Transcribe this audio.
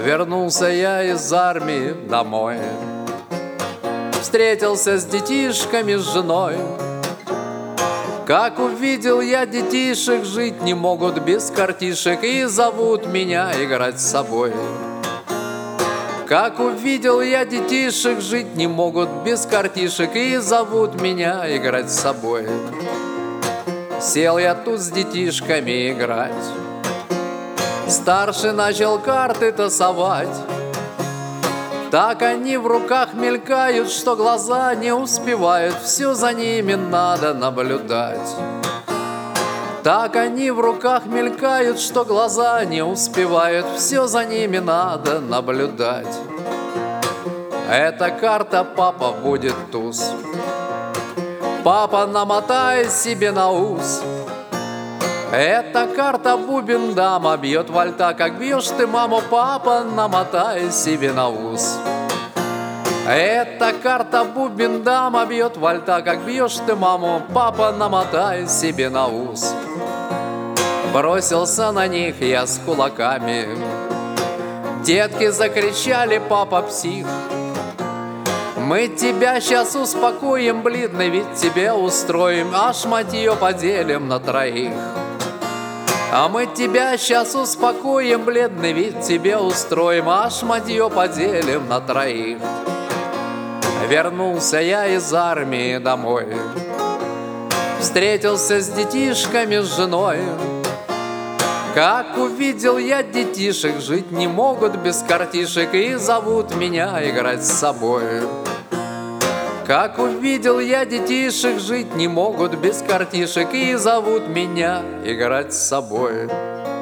Вернулся я из армии домой, встретился с детишками, с женой. Как увидел я детишек, жить не могут без картишек и зовут меня играть с собой. Как увидел я детишек, жить не могут без картишек и зовут меня играть с собой. Сел я тут с детишками играть, старший начал карты тасовать. Так они в руках мелькают, что глаза не успевают, все за ними надо наблюдать. Так они в руках мелькают, что глаза не успевают, все за ними надо наблюдать. Эта карта папа будет туз, папа намотай себе на ус. Эта карта бубен дама бьет вальта, как бьешь ты маму, папа намотай себе на ус. Эта карта бубен дама бьет вальта, как бьешь ты маму, папа намотай себе на ус. Бросился на них я с кулаками, детки закричали: папа псих. Мы тебя сейчас успокоим, бледный вид тебе устроим, а шматье поделим на троих. А мы тебя сейчас успокоим, бледный вид тебе устроим, а шматье поделим на троих. Вернулся я из армии домой, встретился с детишками, с женой. Как увидел я детишек, жить не могут без картишек и зовут меня играть с собой. Как увидел я детишек, жить не могут без картишек и зовут меня играть с собой.